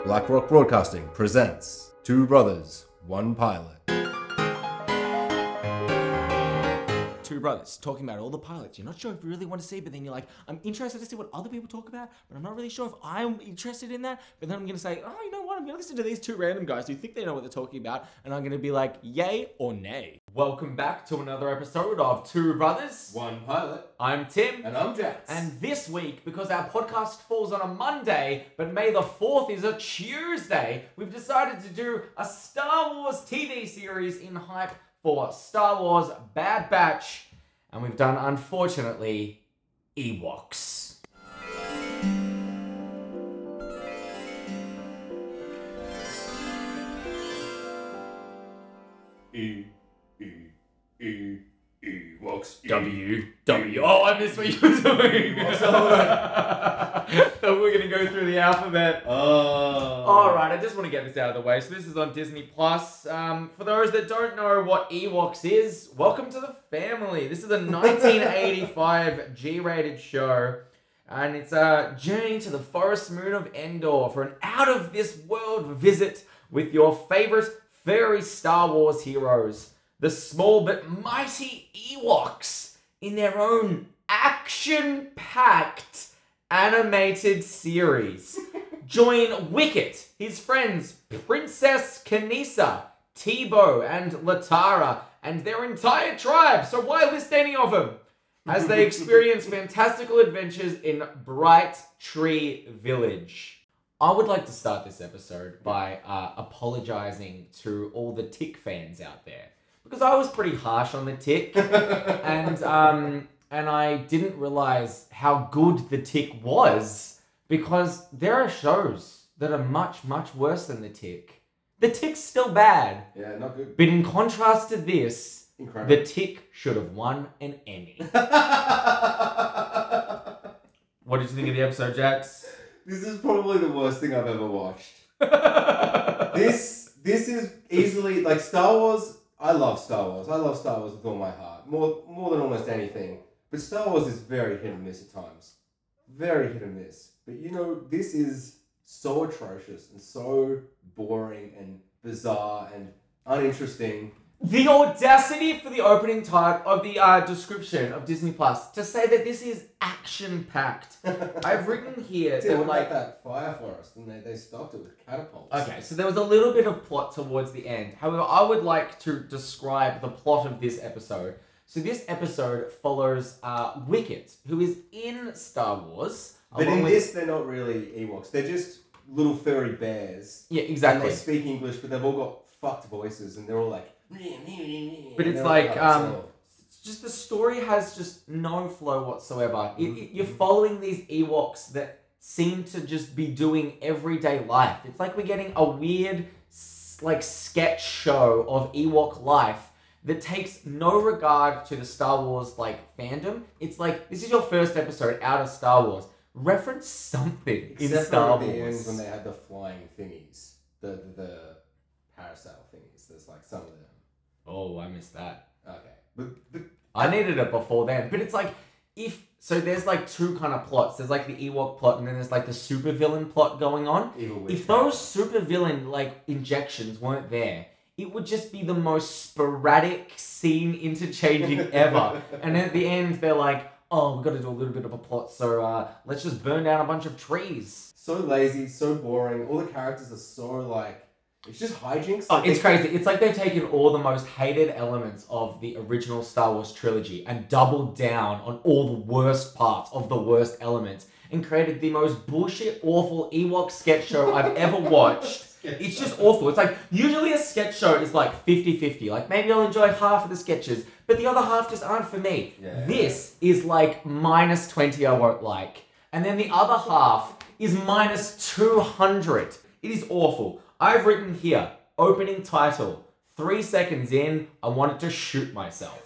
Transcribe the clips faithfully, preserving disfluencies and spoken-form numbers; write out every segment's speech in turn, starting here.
Black Rock Broadcasting presents Two Brothers, One Pilot. Two brothers talking about all the pilots you're not sure if you really want to see, but then you're like, I'm interested to see what other people talk about, but I'm not really sure if I'm interested in that. But then I'm going to say, oh, you know what? I'm going to listen to these two random guys who think they know what they're talking about, and I'm going to be like, yay or nay. Welcome back to another episode of Two Brothers, One Pilot. I'm Tim. And I'm Jax. And this week, because our podcast falls on a Monday, but May the fourth is a Tuesday, we've decided to do a Star Wars T V series in hype for Star Wars Bad Batch. And we've done, unfortunately, Ewoks. E, E, E, Ewoks. W, W. Oh, I missed what you were doing. So we're going to go through the alphabet. Oh. Alright, I just want to get this out of the way. So this is on Disney Plus. Um, for those that don't know what Ewoks is, welcome to the family. This is a nineteen eighty-five G-rated show. And it's a journey to the forest moon of Endor for an out-of-this-world visit with your favorite furry Star Wars heroes. The small but mighty Ewoks in their own action-packed animated series. Join Wicket, his friends Princess Kanisa, Tebow, and Latara, and their entire tribe, so why list any of them? As they experience fantastical adventures in Bright Tree Village. I would like to start this episode by uh, apologizing to all the Tick fans out there. Because I was pretty harsh on the Tick, and um, and I didn't realize how good the Tick was, because there are shows that are much, much worse than the Tick. The Tick's still bad. Yeah, not good. But in contrast to this, Incredible. the Tick should have won an Emmy. What did you think of the episode, Jax? This is probably the worst thing I've ever watched. This this is easily, like, Star Wars. I love Star Wars. I love Star Wars with all my heart. More more than almost anything. But Star Wars is very hit and miss at times. Very hit and miss. But you know, this is so atrocious and so boring and bizarre and uninteresting. The audacity for the opening type of the uh, description of Disney Plus to say that this is action-packed. I've written here Dude, that what like about that fire forest? And they, they stopped it with catapults. Okay, so there was a little bit of plot towards the end. However, I would like to describe the plot of this episode. So this episode follows uh, Wicket, who is in Star Wars. But in with... this, they're not really Ewoks. They're just little furry bears. Yeah, exactly. And they speak English, but they've all got fucked voices, and they're all like... But it's like, um, it's just the story has just no flow whatsoever. Mm-hmm. It, it, you're following these Ewoks that seem to just be doing everyday life. It's like we're getting a weird, like, sketch show of Ewok life that takes no regard to the Star Wars, like, fandom. It's like, this is your first episode out of Star Wars. Reference something Except in Star for at the Wars. end when they had the flying thingies. The, the, the parasail thingies. There's like some of them. Oh, I missed that. Okay. But, but I needed it before then. But it's like, if... So there's like two kind of plots. There's like the Ewok plot, and then there's like the supervillain plot going on. If those supervillain, like, injections weren't there, it would just be the most sporadic scene interchanging ever. And at the end, they're like, oh, we've got to do a little bit of a plot, so uh, let's just burn down a bunch of trees. So lazy, so boring. All the characters are so, like... It's just hijinks. Oh, Like, it's they- crazy. It's like they've taken all the most hated elements of the original Star Wars trilogy and doubled down on all the worst parts of the worst elements and created the most bullshit, awful Ewok sketch show I've ever watched. It's just awful. It's like, usually a sketch show is like fifty-fifty. Like, maybe I'll enjoy half of the sketches, but the other half just aren't for me. Yeah. This is like minus twenty I won't like. And then the other half is minus two hundred. It is awful. I've written here, opening title, three seconds in, I wanted to shoot myself.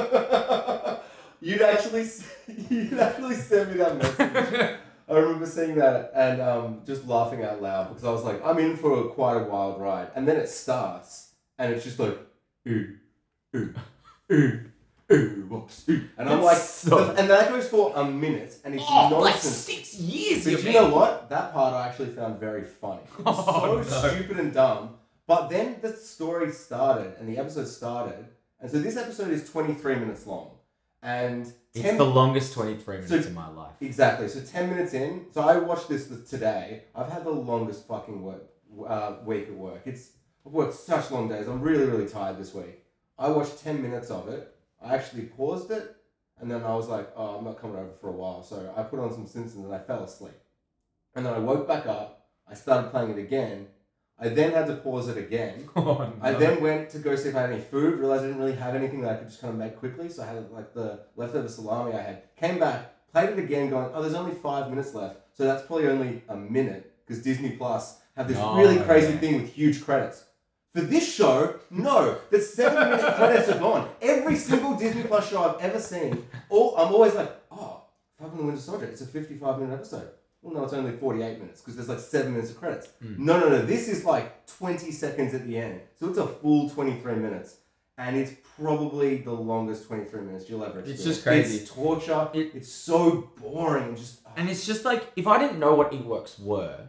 you'd actually, you'd actually send me that message. I remember seeing that and um, just laughing out loud because I was like, I'm in for a, quite a wild ride. And then it starts and it's just like, ooh, ooh, ooh, Ewoks, and I'm It's like, so- and that goes for a minute, and it's Oh, like nonsense. six years. But you you mean? know what? That part I actually found very funny. It was Oh, so no. stupid and dumb. But then the story started and the episode started. And so this episode is twenty-three minutes long. And It's ten the longest twenty-three minutes So- in my life. Exactly. So ten minutes in. So I watched this today. I've had the longest fucking work, uh, week at work. It's I've worked such long days. I'm really, really tired this week. I watched ten minutes of it. I actually paused it. And then I was like, oh, I'm not coming over for a while. So I put on some Simpsons and I fell asleep. And then I woke back up. I started playing it again. I then had to pause it again. Oh, no. I then went to go see if I had any food. Realized I didn't really have anything that I could just kind of make quickly. So I had like the leftover salami I had. Came back, played it again, going, oh, there's only five minutes left. So that's probably only a minute because Disney Plus have this Oh, really crazy yeah. thing with huge credits. For this show, no, the seven minute credits are gone. Every single Disney Plus show I've ever seen, all, I'm always like, oh, Falcon and the Winter Soldier, it's a fifty-five minute episode. Well, no, it's only forty-eight minutes because there's like seven minutes of credits. Mm. No, no, no, this is like twenty seconds at the end. So it's a full twenty-three minutes. And it's probably the longest twenty-three minutes you'll ever experience. It's just crazy. It's torture. It- it's so boring and just... oh. And it's just like, if I didn't know what Ewoks were,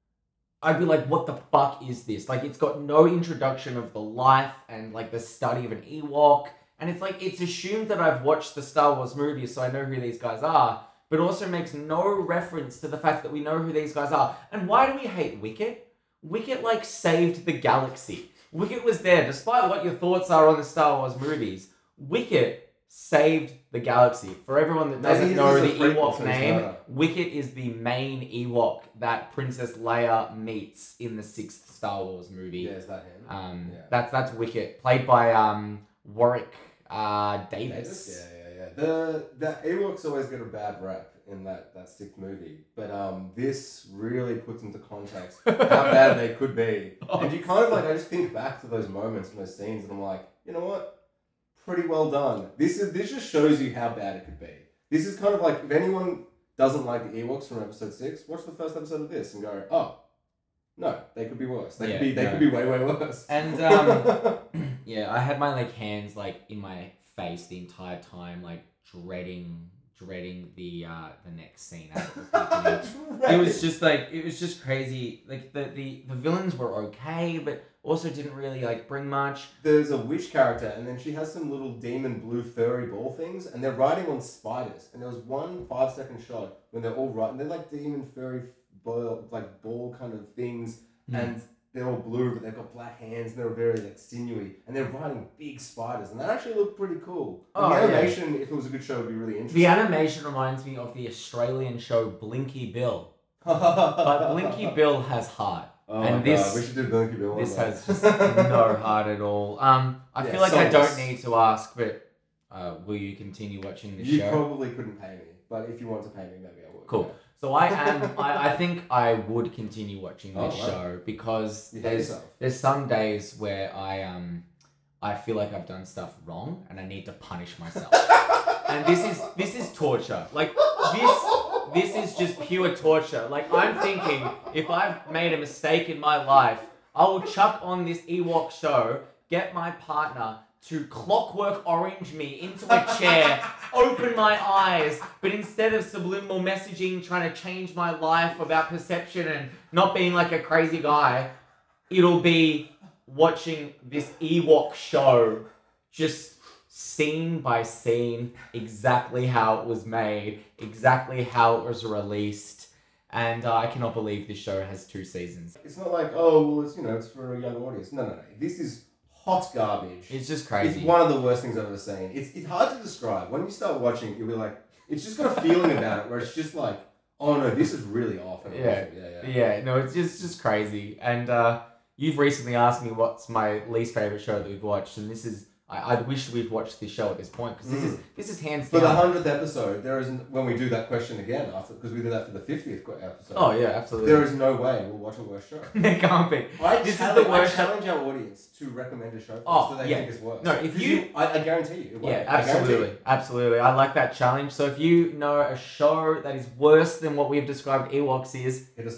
I'd be like, what the fuck is this? Like, it's got no introduction of the life and, like, the study of an Ewok. And it's like, it's assumed that I've watched the Star Wars movies, so I know who these guys are, but also makes no reference to the fact that we know who these guys are. And why do we hate Wicket? Wicket, like, saved the galaxy. Wicket was there, despite what your thoughts are on the Star Wars movies. Wicket saved the galaxy. For everyone that Maybe doesn't this know is a the prequel, Ewok so it's name, not a- Wicket is the main Ewok that Princess Leia meets in the sixth Star Wars movie. Yeah, is that him? Um, Yeah. that's that's Wicket, played by um Warwick uh Davis. Davis? Yeah, yeah, yeah. The the Ewoks always get a bad rap in that, that sixth movie, but um, this really puts into context how bad they could be. Oh, And you kind of like, I just think back to those moments and those scenes, and I'm like, you know what? Pretty well done. This is this just shows you how bad it could be. This is kind of like, if anyone doesn't like the Ewoks from episode six, watch the first episode of this and go, oh, no, they could be worse. They Yeah, could be they no. could be way way worse. And um, yeah, I had my like hands like in my face the entire time, like dreading dreading the uh the next scene. as it was happening. It was just like it was just crazy. Like the, the the villains were okay, but also didn't really like bring much. There's a witch character, and then she has some little demon blue furry ball things, and they're riding on spiders. And there was one five second shot when they're all riding. They're like demon furry ball, like ball kind of things, Mm. and they're all blue, but they've got black hands. And they're very like sinewy, and they're riding big spiders, and that actually looked pretty cool. And Oh, the yeah. animation, if it was a good show, would be really interesting. The animation reminds me of the Australian show Blinky Bill, but but Blinky Bill has heart. Oh and my this- God, we should do Blinky Bill. This one day. has just no heart at all. Um, I Yeah, feel like I don't soulless. need to ask, but uh, will you continue watching this You show? probably couldn't pay me, but if you want to pay me, maybe I would. Cool. So I am. I, I think I would continue watching this Oh, right. show because You hate there's yourself. there's some days where I um I feel like I've done stuff wrong and I need to punish myself. And this is this is torture. Like this this is just pure torture. Like I'm thinking if I've made a mistake in my life, I will chuck on this Ewok show, get my partner to clockwork orange me into a chair, open my eyes, but instead of subliminal messaging trying to change my life about perception and not being like a crazy guy, it'll be watching this Ewok show just scene by scene, exactly how it was made, exactly how it was released. And uh, I cannot believe this show has two seasons. It's not like, oh, well, it's, you know, it's for a young audience. No, no, no. This is hot garbage. It's just crazy. It's one of the worst things I've ever seen. It's, it's hard to describe. When you start watching it, you'll be like, it's just got a feeling about it where it's just like, oh no, this is really off. And Yeah. awful. yeah, yeah. Yeah, no, it's just, just crazy. And uh, you've recently asked me what's my least favorite show that we've watched, and this is I, I wish we'd watched this show at this point because this is this is hands For the down. hundredth episode, there is n- when we do that question again after because we did that for the fiftieth episode. Oh yeah, absolutely. There is no way we'll watch a worse show. There can't be. I This is challenge, the worst I challenge our audience to recommend a show for Oh, us that they yeah. think is worse. No, if 'Cause you- I, I guarantee you, it won't. Yeah, I guarantee absolutely, you. absolutely. I like that challenge. So if you know a show that is worse than what we've described Ewoks is, Hit us up.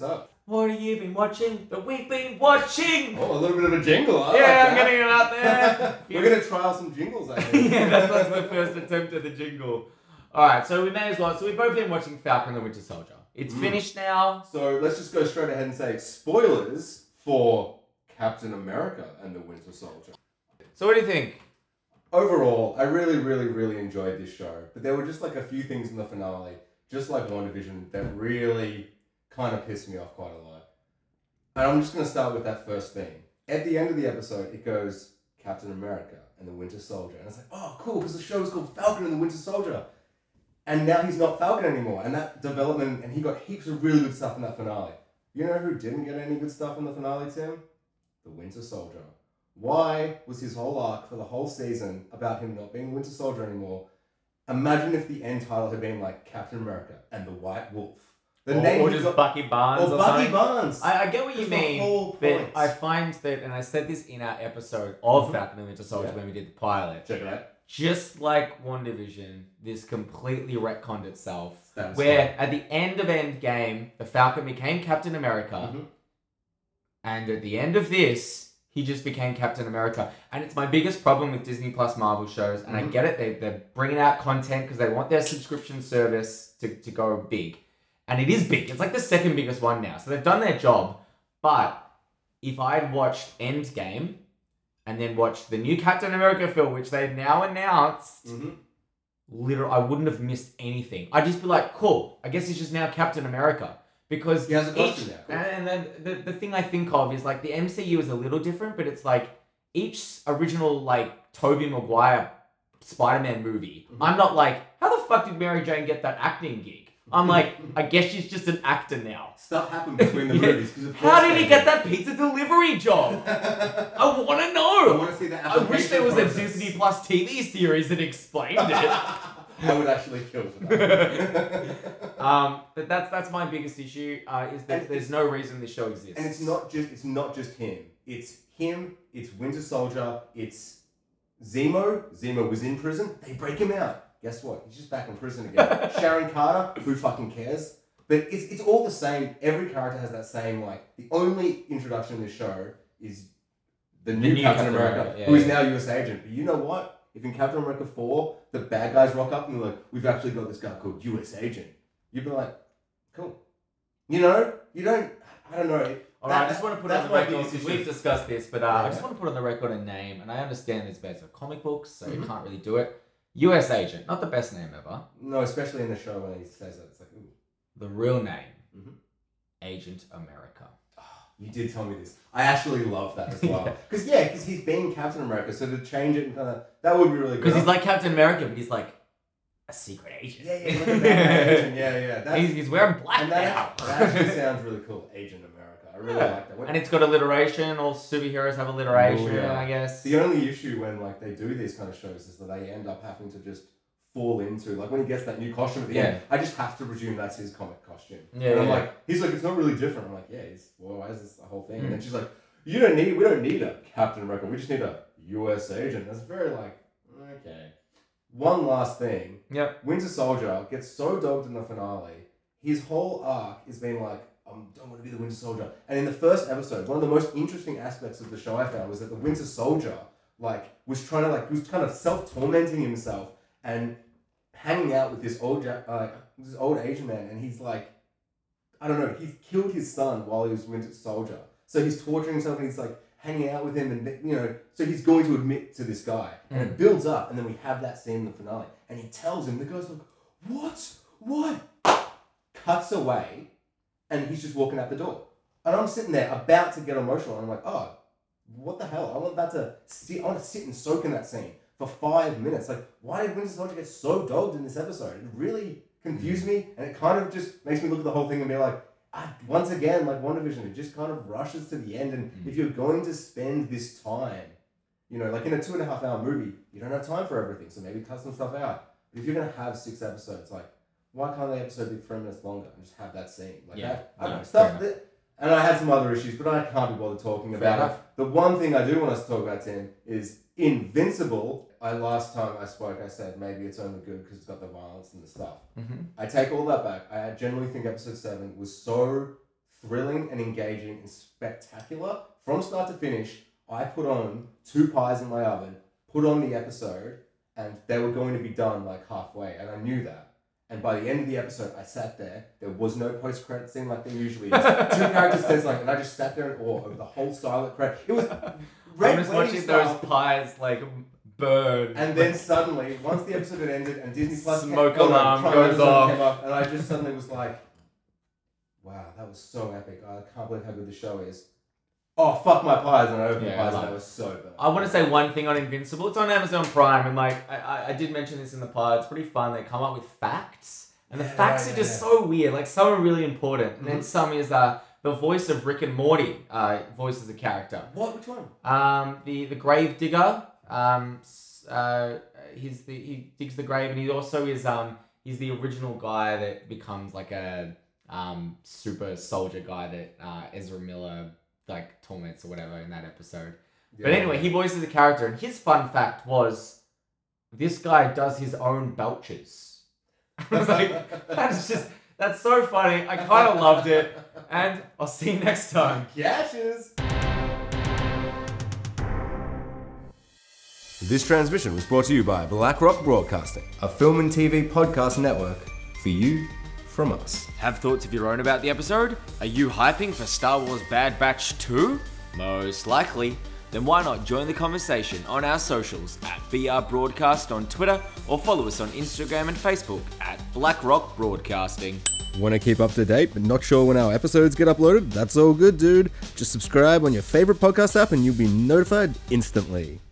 What have you been watching that we've been watching? Oh, a little bit of a jingle. I yeah, like I'm that. getting it out there. We're gonna trial some jingles, I think. yeah, that's, that's the first attempt at the jingle. Alright, so we may as well. So we've both been watching Falcon and the Winter Soldier. It's Mm. finished now. So let's just go straight ahead and say spoilers for Captain America and the Winter Soldier. So what do you think? Overall, I really, really, really enjoyed this show. But there were just like a few things in the finale, just like WandaVision, that really kind of pissed me off quite a lot. And I'm just going to start with that first thing. At the end of the episode, it goes Captain America and the Winter Soldier. And it's like, oh, cool, because the show is called Falcon and the Winter Soldier. And now he's not Falcon anymore. And that development, and he got heaps of really good stuff in that finale. You know who didn't get any good stuff in the finale, Tim? The Winter Soldier. Why was his whole arc for the whole season about him not being the Winter Soldier anymore? Imagine if the end title had been like Captain America and the White Wolf. The or, name or he just got- Bucky Barnes or or, Bucky something. Barnes. I, I get what you That's the mean, whole but point. I find that, and I said this in our episode of Mhm. Falcon and Winter Soldier Yeah. when we did the pilot. Check it out. Just like WandaVision, this completely retconned itself. That's where right. at the end of Endgame, the Falcon became Captain America, Mhm. and at the end of this, he just became Captain America. And it's my biggest problem with Disney Plus Marvel shows, and I Mhm. get it, they, they're bringing out content because they want their subscription service to, to go big. And it is big. It's like the second biggest one now. So they've done their job. But if I'd watched Endgame and then watched the new Captain America film, which they've now announced, Mhm. literally, I wouldn't have missed anything. I'd just be like, cool, I guess he's just now Captain America. Because He has a each, costume now. Cool. and then the, the thing I think of is like the M C U is a little different, but it's like each original like Tobey Maguire Spider-Man movie. Mhm. I'm not like, how the fuck did Mary Jane get that acting gig? I'm like, I guess she's just an actor now. Stuff happened between the Yeah. movies. 'cause of How course did they he get that pizza delivery job? I I want to know. want to see that. I wish there was a process. Disney Plus T V series that explained it. I would actually kill for that. um, but that's that's my biggest issue. Uh, is that And there's no reason this show exists. And it's not just it's not just him. It's him. It's Winter Soldier. It's Zemo. Zemo was in prison. They break him out. Guess what? He's just back in prison again. Sharon Carter. Who fucking cares? But it's it's all the same. Every character has that same like. The only introduction in this show is the new, new Captain, Captain America, America, yeah, who is yeah. now U S agent. But you know what? If in Captain America four, the bad guys rock up and they're like, we've actually got this guy called U S agent. You'd be like, cool. You know? You don't, I don't know. All That- right, I just want to put that's on the my record, biggest because issue. we've discussed this, but uh, I Yeah. just want to put on the record a name, and I understand it's based on comic books, so you Mhm. can't really do it. U S Agent, not the best name ever. No, especially in the show when he says that. It's like, ooh. The real name, Mhm. Agent America. You did tell me this. I actually love that as well. Because, yeah, because he's being Captain America, so to change it and kind of, that would be really good. Because he's like Captain America, but he's like a secret agent. yeah, yeah, like a bad agent. Yeah, yeah. That's, he's, he's wearing black and now. that, that actually sounds really cool. Agent America. I really Yeah. like that. When- And it's got alliteration. All superheroes have alliteration, Oh, yeah. I guess. The only issue when like they do these kind of shows is that they end up having to just fall into like when he gets that new costume at the end. I just have to presume that's his comic costume. Yeah, and I'm yeah. like, he's like, it's not really different. I'm like, yeah, he's well, why is this the whole thing? Mm. And then she's like, you don't need, we don't need a Captain America. We just need a U S agent. That's very like, okay. One last thing. Yep. Winter Soldier gets so dogged in the finale. His whole arc is being like, I don't want to be the Winter Soldier. And in the first episode, one of the most interesting aspects of the show I found was that the Winter Soldier like was trying to like was kind of self tormenting himself and hanging out with this old ja- uh, this old Asian man, and he's like, I don't know, he's killed his son while he was Winter Soldier. So he's torturing himself, and he's like hanging out with him, and you know, so he's going to admit to this guy, and it builds up, and then we have that scene in the finale, and he tells him, the guy's like, what, what? Cuts away, and he's just walking out the door, and I'm sitting there about to get emotional, and I'm like, oh, what the hell? I want that to sit. I want to sit and soak in that scene for five minutes. Like, why did Winter Soldier get so dogged in this episode? It really confused me, and it kind of just makes me look at the whole thing and be like, ah, once again, like WandaVision, it just kind of rushes to the end. And Mm. if you're going to spend this time, you know, like in a two and a half hour movie, you don't have time for everything, so maybe cut some stuff out. But if you're gonna have six episodes, like, why can't the episode be three minutes longer and just have that scene? Like Yeah, that, I don't no, know, fair stuff enough. that. And I had some other issues, but I can't be bothered talking Fair about enough. it. The one thing I do want us to talk about, Tim, is Invincible. I last time I spoke, I said maybe it's only good because it's got the violence and the stuff. Mm-hmm. I take all that back. I generally think episode seven was so thrilling and engaging and spectacular. From start to finish, I put on two pies in my oven, put on the episode, and they were going to be done like halfway, and I knew that. And by the end of the episode, I sat there. There was no post-credit scene like there usually is. Two characters stenciling, and I just sat there in awe over the whole style of credit. It was red I'm just watching style. those pies like burn. And then suddenly, once the episode had ended and Disney Plus Smoke came, alarm oh no, goes episode off. came up, and I just suddenly was like, wow, that was so epic. I can't believe how good the show is. Oh, fuck my pies. And I opened Yeah, the pies like- and I was so bad. I want to say one thing on Invincible. It's on Amazon Prime, and like I, I, I did mention this in the pod. It's pretty fun. They come up with facts, and the Yeah, facts yeah, are just yeah. so weird. Like some are really important, and then Mhm. some is uh the voice of Rick and Morty. Uh, voices a character. What? Which one? Um, the the grave digger. Um, s- uh, he's the he digs the grave, and he also is um he's the original guy that becomes like a um super soldier guy that uh, Ezra Miller like torments or whatever in that episode. But Yeah. anyway, he voices a character, and his fun fact was this guy does his own belches. I was like, that's just that's so funny. I kind of loved it, and I'll see you next time. Gashes. This transmission was brought to you by Black Rock Broadcasting, a film and T V podcast network for you from us. Have thoughts of your own about the episode? Are you hyping for Star Wars Bad Batch two? Most likely. Then why not join the conversation on our socials at B R Broadcast on Twitter, or follow us on Instagram and Facebook at Black Rock Broadcasting. Want to keep up to date but not sure when our episodes get uploaded? That's all good, dude. Just subscribe on your favorite podcast app and you'll be notified instantly.